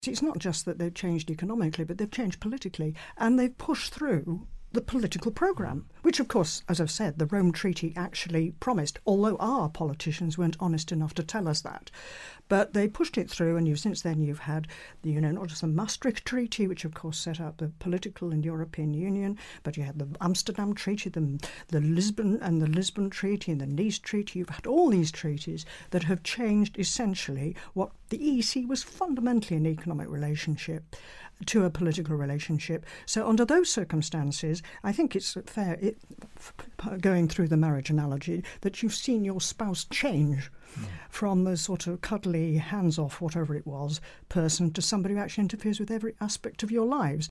It's not just that they've changed economically, but they've changed politically, and they've pushed through the political programme, which, of course, as I've said, the Rome Treaty actually promised, although our politicians weren't honest enough to tell us that. But they pushed it through, and since then you've had, not just the Maastricht Treaty, which of course set up the political and European Union, but you had the Amsterdam Treaty, the Lisbon Treaty and the Nice Treaty. You've had all these treaties that have changed essentially what the EEC was fundamentally an economic relationship to a political relationship. So under those circumstances, I think it's fair, going through the marriage analogy, that you've seen your spouse change from the sort of cuddly, hands-off, whatever it was, person to somebody who actually interferes with every aspect of your lives.